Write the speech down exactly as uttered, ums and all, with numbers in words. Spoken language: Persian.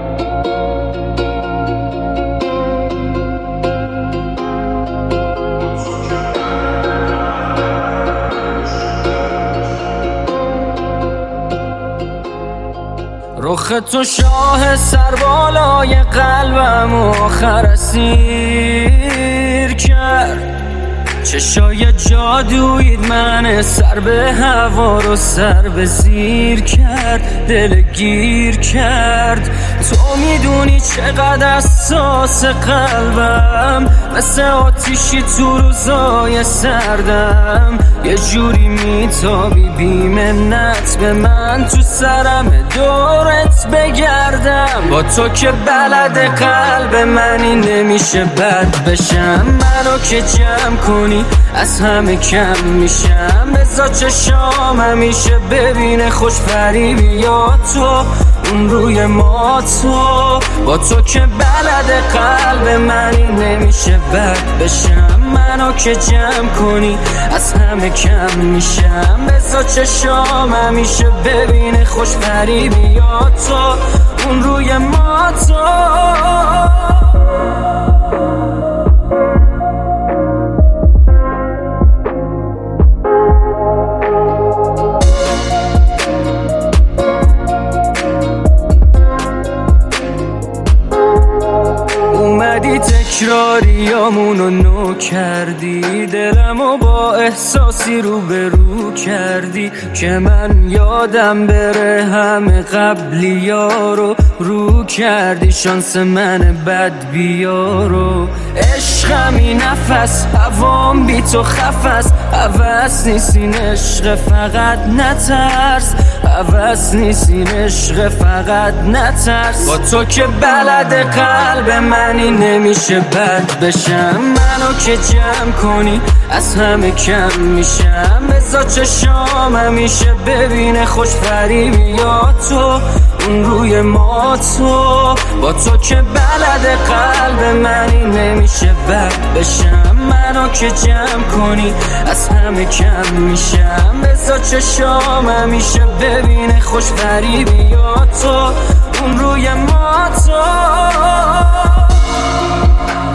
رخ تو شاه سربالای قلبم آخر اسیر کرد، چشای جادویت من سر به هوا رو سر به زیر کرد، دل گیر کرد. تو میدونی چقدر حساس قلبم، مثل آتیشی تو روزای سردم، یه جوری میتابی بی منت به من، تو سرم دورت بگردم. با تو که بلد قلب منی نمیشه بد بشم، منو که جمع کنی از همه کم میشم. بذار چشام همیشه ببینه خوش فریبی یا تو اون روی ما. تو با تو که بلد قلب منی نمیشه بد بشم، منو که جمع کنی از همه کم میشم. بذار چشام همیشه ببینه خوش فریبی یا تو اون روی ما. تو اومدی تکراریامونو نو کردی، دلمو با احساسی رو به رو کردی که من یادم بره همه قبلی ها رو رو کردی. شانس من بد بیارو عشقمی نفس هوام بی تو خفس، حوث نیستین عشق فقط نترس، حوث نیستین عشق فقط نترس. با تو که بلد قلب منی نمیشه بد بشم، منو که جمع کنی از همه کم میشم. بذار چشام همیشه ببینه خوش فریبی یا تو اون روی ما. تو با تو که بلد قلب منی نمیشه بد بشم، منو که جمع کنی از همه کم میشم. بذار چشام همیشه ببینه خوش فریبی یا تو اون روی ما. تو